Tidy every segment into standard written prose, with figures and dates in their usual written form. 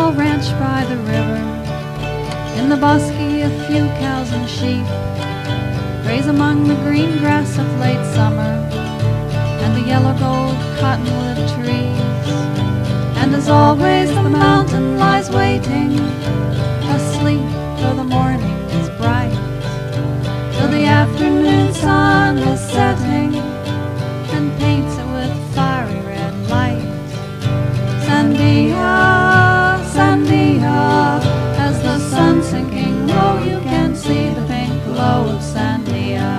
small ranch by the river. In the bosque a few cows and sheep graze among the green grass of late summer and the yellow gold cottonwood trees. And as always the mountain lies waiting, asleep though the morning is bright, till the afternoon sun is setting and paints it with fiery red light. Sandia, Sandia, as the sun's sinking low, you can see the pink glow of Sandia.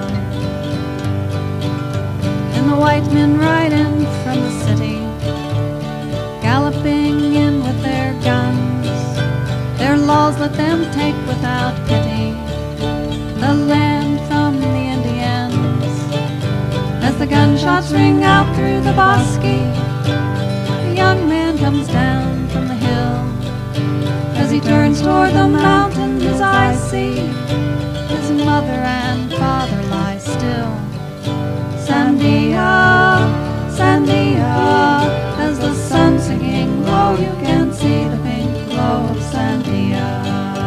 And the white men ride in from the city, galloping in with their guns. Their laws let them take without pity the land from the Indians. As the gunshots ring out through the bosque, a young man comes down from the hill. As he turns toward the mountain, his eyes see his mother and father lie still. Sandia, Sandia, as the sun's sinking low, you can see the pink glow of Sandia.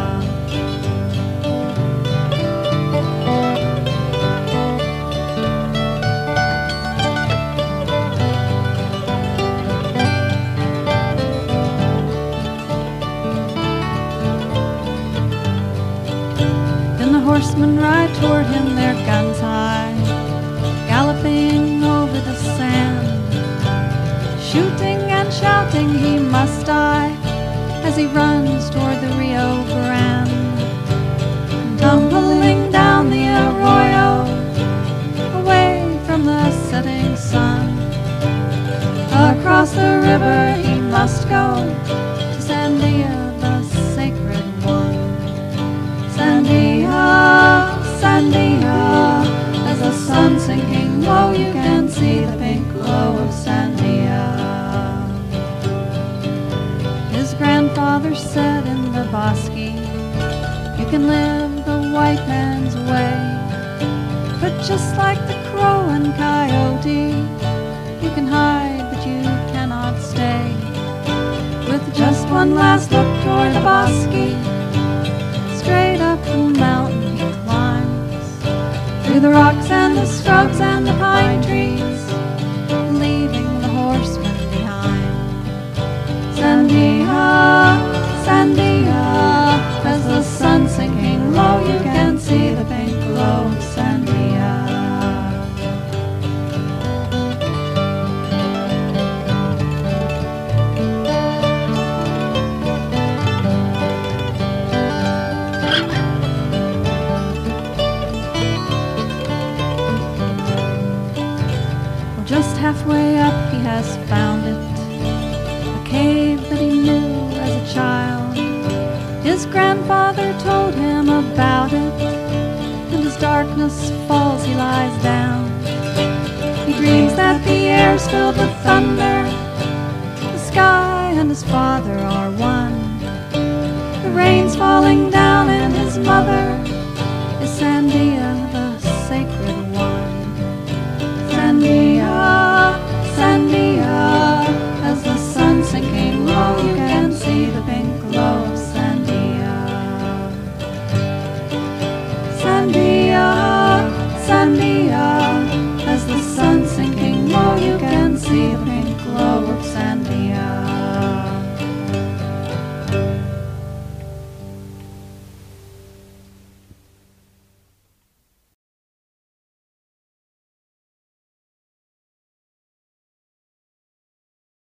Then the horsemen ride toward him, their guns high, galloping over the sand. Shooting and shouting, he must die as he runs toward the Rio Grande. Tumbling down the arroyo, away from the setting sun, across the river he must go to Sandia, the sacred one. Sandia, Sandia, as the sun's sinking low, you can see the pink glow of Sandia. His grandfather said in the bosque, you can live the white man's way, but just like the crow and coyote, you can hide but you cannot stay. With just one last look toward the bosque, straight up the mountain he climbs, through the rocks and the scrubs and the pine trees, leaving the horsemen behind. Sandia, Sandia, as the sun's sinking low, you can see the pink glow of Sandia. Well, just halfway up he has found it, a cave that he knew as a child. His grandfather told him about it, and as darkness falls he lies down. He dreams that the air's filled with thunder, the sky and his father are one. The rain's falling down and his mother is Sandia.